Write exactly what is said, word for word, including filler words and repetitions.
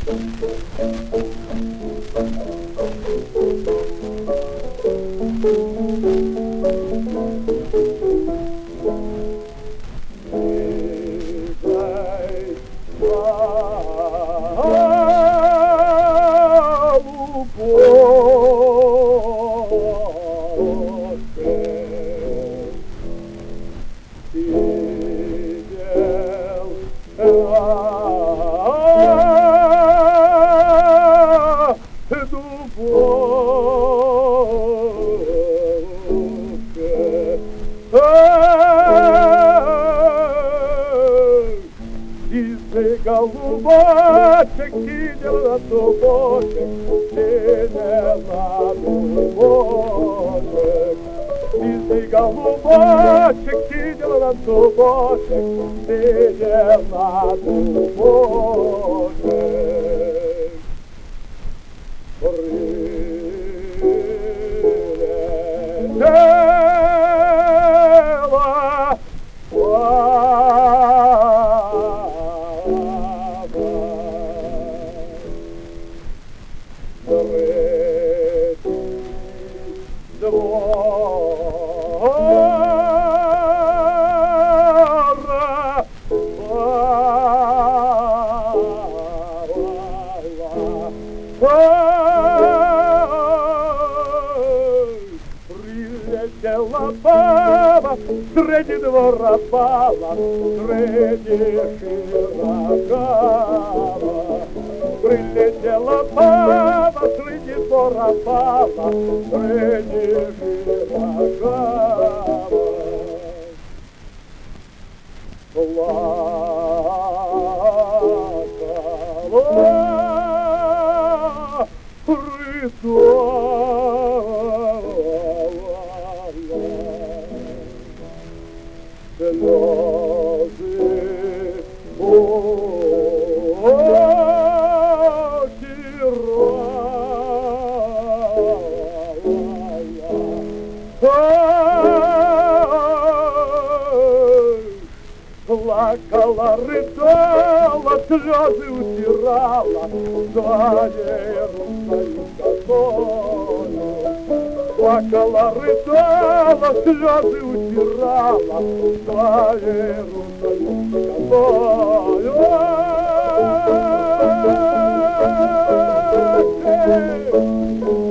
Голубочек сидел на дубочек, сидел на дубочек. Сизый голубочек сидел на дубочек, сидел на дубочек. Прилетела Прилетела баба среди двора баба, среди широкого. Прилетела баба среди двора баба, среди широкого. Плакала, Плакала, рыдала, слезы утирала своей русской косою. Плакала, рыдала, слезы утирала своей русской косою.